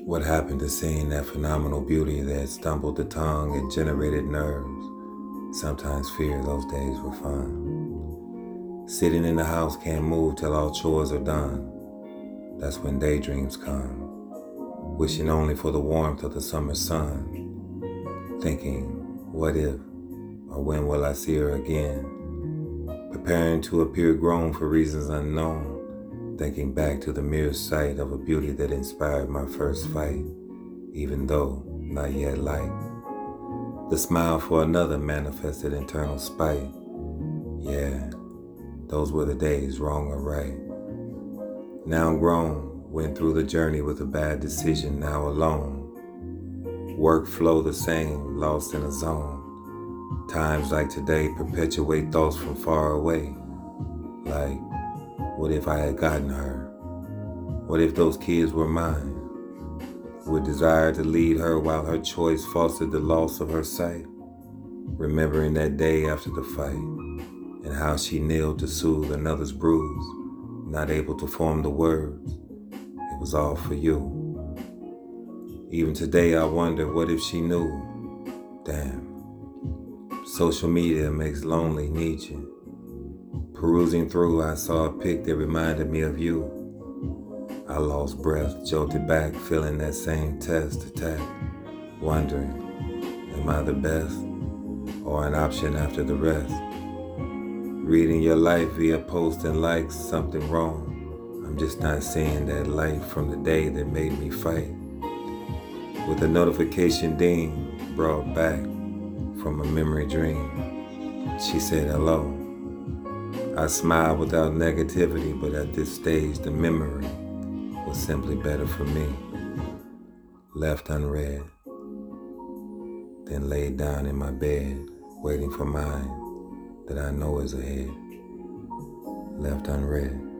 What happened to seeing that phenomenal beauty that stumbled the tongue and generated nerves? Sometimes fear those days were fun. Sitting in the house can't move till all chores are done. That's when daydreams come. Wishing only for the warmth of the summer sun. Thinking, what if, or when will I see her again? Preparing to appear grown for reasons unknown. Thinking back to the mere sight of a beauty that inspired my first fight, even though not yet liked. The smile for another manifested internal spite. Yeah, those were the days, wrong or right. Now grown, went through the journey with a bad decision, now alone. Workflow the same, lost in a zone. Times like today perpetuate thoughts from far away. Like, what if I had gotten her? What if those kids were mine? Would desire to lead her while her choice fostered the loss of her sight. Remembering that day after the fight, and how she kneeled to soothe another's bruise, not able to form the words, it was all for you. Even today I wonder, what if she knew? Damn. Social media makes lonely need you. Perusing through, I saw a pic that reminded me of you. I lost breath, jolted back, feeling that same test attack, wondering, am I the best, or an option after the rest? Reading your life via post and likes, something wrong. I'm just not seeing that light from the day that made me fight. With a notification ding brought back from a memory dream, she said hello. I smiled without negativity, but at this stage the memory was simply better for me. Left unread, then laid down in my bed, waiting for mine that I know is ahead. Left unread.